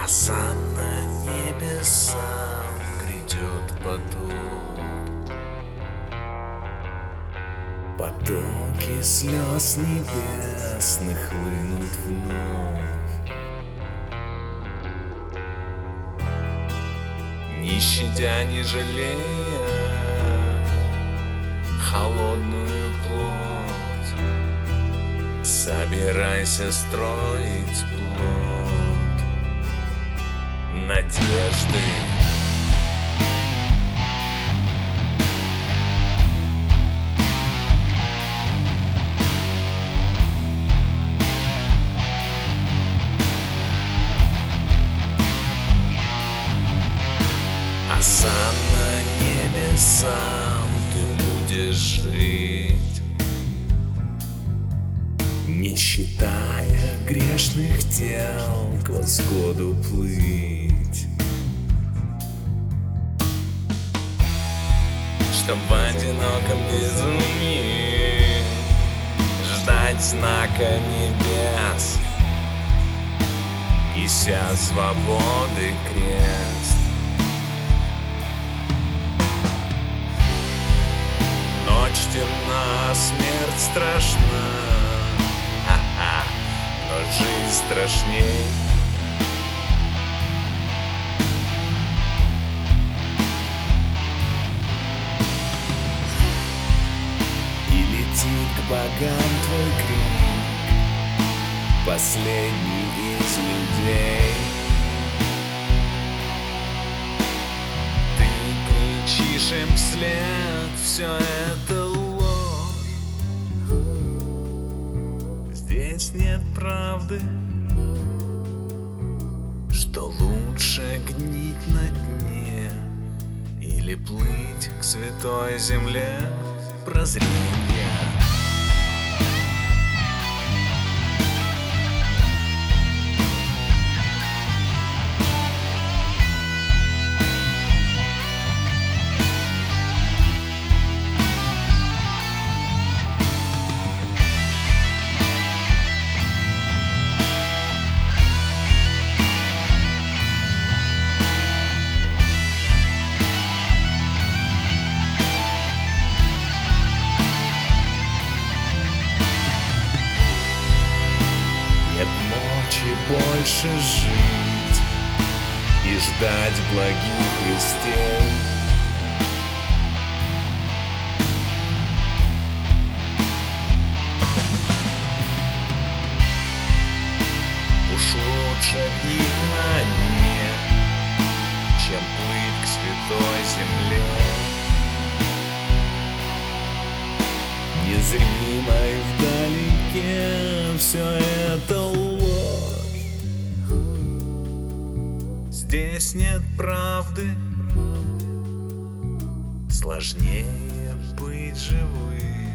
сам на небесах грядет поток. Потоки слез небесных хлынут вновь, не щадя, не жалея холодную плоть. Собирайся строить плод надежды. А сам на небесах ты будешь жить, не считая грешных дел, к восходу плыть, чтоб в одиноком безумии ждать знака небес, неся свободы крест. Ночь темна, смерть страшна, но жизнь страшней. И летит к богам твой крик, последний из людей. Ты кричишь им вслед: все это ложь, здесь нет правды, что лучше гнить на дне или плыть к святой земле прозрения. Нет мочи больше жить и ждать благих вестей. Уж лучше гнить на дне, чем плыть к святой земле. Незримой вдалеке все это ложь, здесь нет правды, сложнее быть живым.